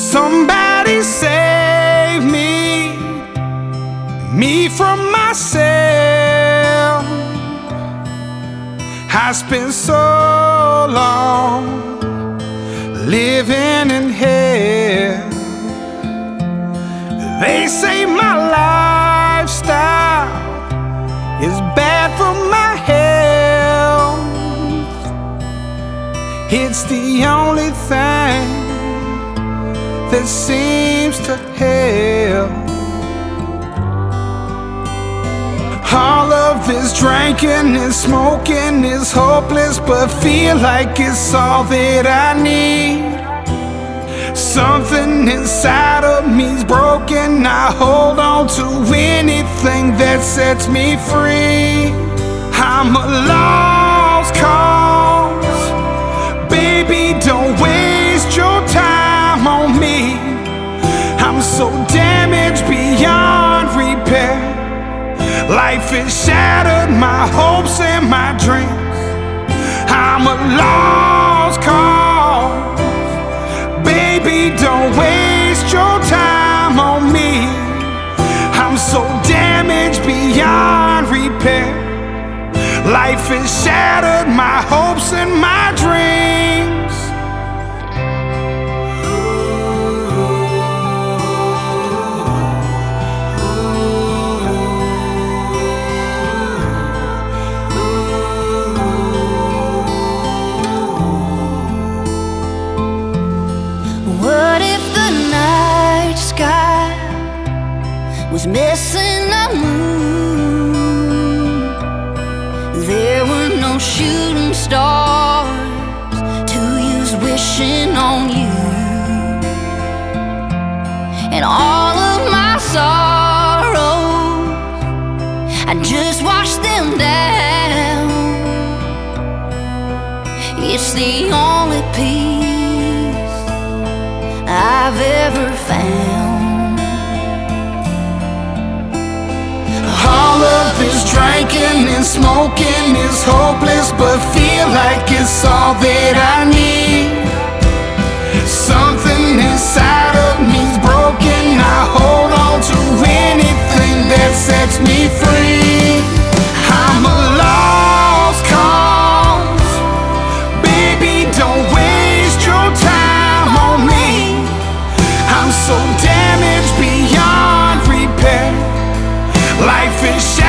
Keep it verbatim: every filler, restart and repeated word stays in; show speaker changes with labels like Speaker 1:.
Speaker 1: Somebody save me, me from myself. I spent so long living in hell. They say my lifestyle is bad for my health. It's the only thing that seems to help. All of this drinking and smoking is hopeless, but feel like it's all that I need. Something inside of me's broken. I hold on to anything that sets me free. I'm a lost cause. Baby, don't waste your time on me. I'm so damaged beyond repair. Life has shattered my hopes and my dreams. I'm a lost cause. Baby, don't waste your time on me. I'm so damaged beyond repair. Life has shattered my hopes and my dreams.
Speaker 2: What if the night sky was missing a moon? There were no shooting stars to use wishing on you. And all of my sorrows, I just washed them down. It's the only peace I've ever found.
Speaker 1: All of this drinking and smoking is hopeless, but feel like it's all that I need. Something inside of me's broken. I hold on to anything that sets me free. I'm a lost cause. Baby, don't waste your time on me. I'm so damaged beyond repair. Life is shattered.